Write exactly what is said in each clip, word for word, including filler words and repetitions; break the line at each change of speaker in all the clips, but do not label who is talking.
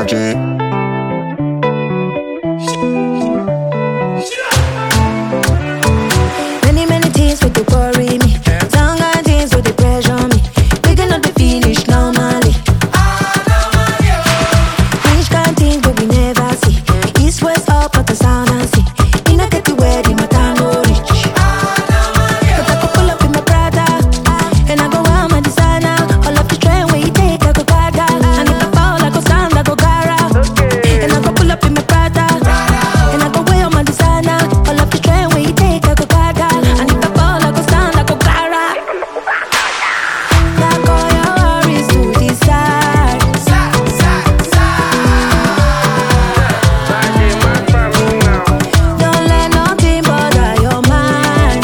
Magic.
Many, many things with the worry me. Some kind things with the pressure me. We cannot be finished normally. Which kind things but we never see. East, west, up, not the sound and see. In a get the wedding, my time no reach. But I could pull up in my Prada, and I go out my designer. All of the train where you take, I go gaga. And if I fall, I go stand, I go gara. And I go pull up in my Prada, and I go way on my designer. All of the train where you take, I go gaga. And if I fall, I go stand, I go gara. Like all your worries to the side. Don't let nothing bother your mind.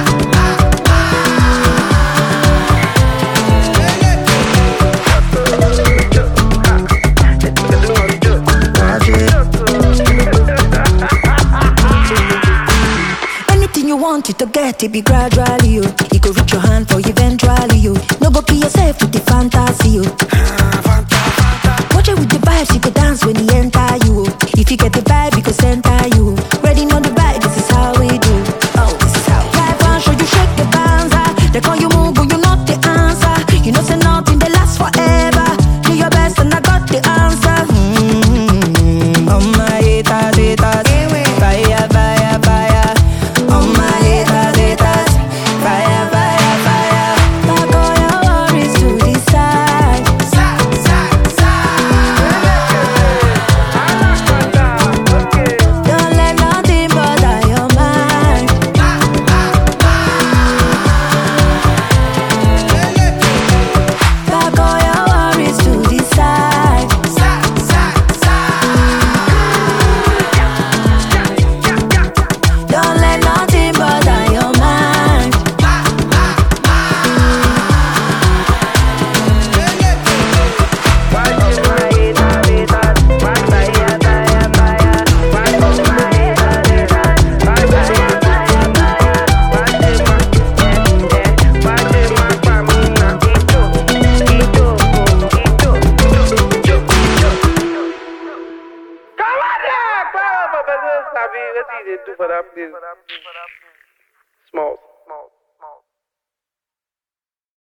Anything you want it to get, it be gradually, you. You go reach your hand for eventually, you. No go kill yourself with the fantasy, you. Watch it with the vibes, you go dance when he enter you. If you get the vibe, he go center you. Ready on the vibe, this is how we do. Oh, this is how. Life won't show you shake your banza. They call you move, but you not the answer. You know say nothing, they last forever. Do your best and I got the answer. Mm-hmm. Oh my haters, haters. Fire, fire, fire. Oh my haters, haters. Fire, fire, fire. Like all your worries to the side. Don't let nothing bother your mind. Like all your worries to the side. Don't let nothing bother your mind.
Small.